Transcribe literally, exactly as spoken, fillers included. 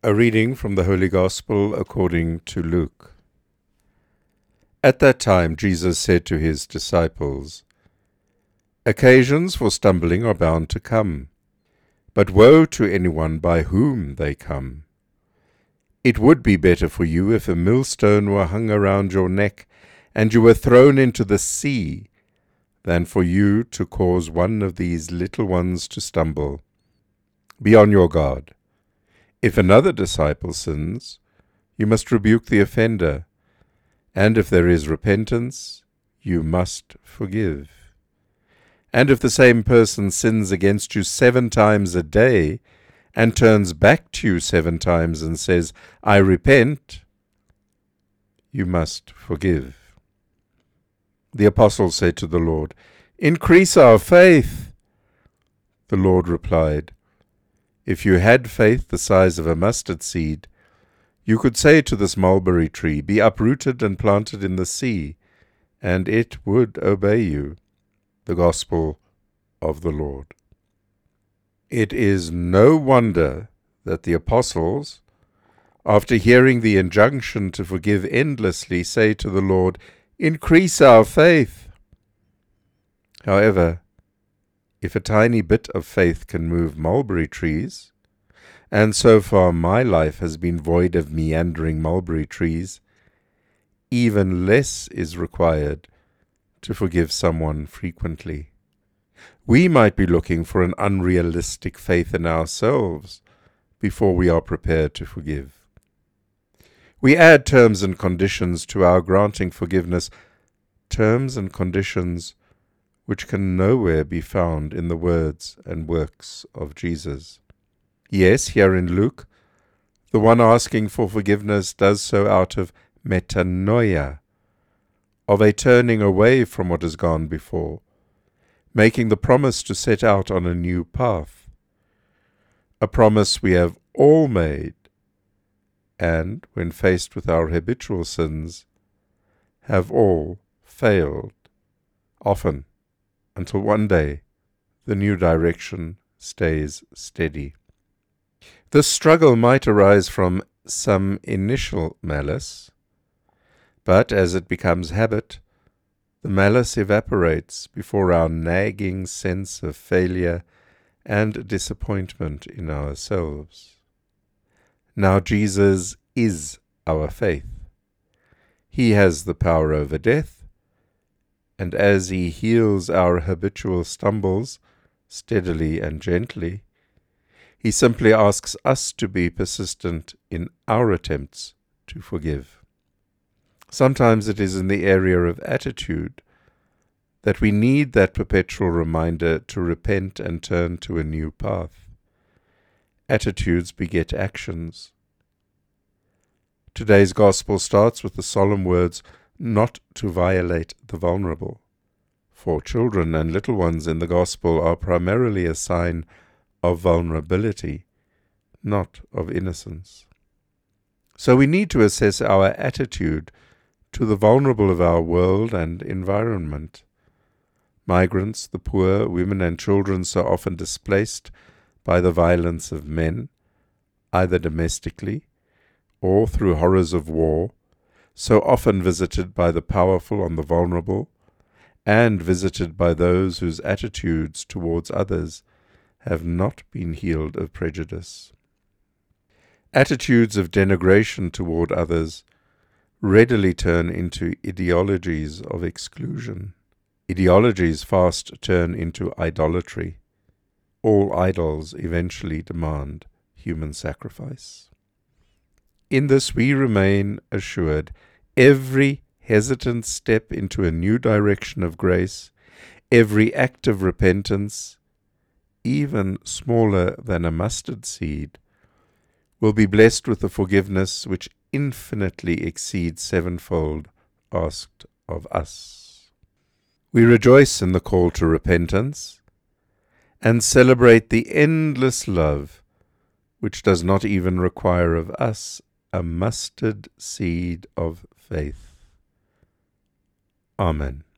A reading from the Holy Gospel according to Luke. At that time Jesus said to his disciples, "Occasions for stumbling are bound to come, but woe to anyone by whom they come. It would be better for you if a millstone were hung around your neck and you were thrown into the sea, than for you to cause one of these little ones to stumble. Be on your guard. If another disciple sins, you must rebuke the offender, and if there is repentance, you must forgive. And if the same person sins against you seven times a day, and turns back to you seven times and says, 'I repent,' you must forgive." The apostles said to the Lord, "Increase our faith." The Lord replied, "If you had faith the size of a mustard seed, you could say to this mulberry tree, 'Be uprooted and planted in the sea,' and it would obey you." The Gospel of the Lord. It is no wonder that the apostles, after hearing the injunction to forgive endlessly, say to the Lord, "Increase our faith." However, if a tiny bit of faith can move mulberry trees, and so far my life has been void of meandering mulberry trees, even less is required to forgive someone frequently. We might be looking for an unrealistic faith in ourselves before we are prepared to forgive. We add terms and conditions to our granting forgiveness, terms and conditions which can nowhere be found in the words and works of Jesus. Yes, here in Luke, the one asking for forgiveness does so out of metanoia, of a turning away from what has gone before, making the promise to set out on a new path, a promise we have all made, and, when faced with our habitual sins, have all failed, often, until one day the new direction stays steady. The struggle might arise from some initial malice, but as it becomes habit, the malice evaporates before our nagging sense of failure and disappointment in ourselves. Now Jesus is our faith. He has the power over death, and as he heals our habitual stumbles steadily and gently, he simply asks us to be persistent in our attempts to forgive. Sometimes it is in the area of attitude that we need that perpetual reminder to repent and turn to a new path. Attitudes beget actions. Today's Gospel starts with the solemn words, "not to violate the vulnerable." For children and little ones in the Gospel are primarily a sign of vulnerability, not of innocence. So we need to assess our attitude to the vulnerable of our world and environment. Migrants, the poor, women and children so often displaced by the violence of men, either domestically or through horrors of war, so often visited by the powerful on the vulnerable, and visited by those whose attitudes towards others have not been healed of prejudice. Attitudes of denigration toward others readily turn into ideologies of exclusion. Ideologies fast turn into idolatry. All idols eventually demand human sacrifice. In this we remain assured every hesitant step into a new direction of grace, every act of repentance, even smaller than a mustard seed, will be blessed with the forgiveness which infinitely exceeds sevenfold asked of us. We rejoice in the call to repentance and celebrate the endless love which does not even require of us a mustard seed of faith. Amen.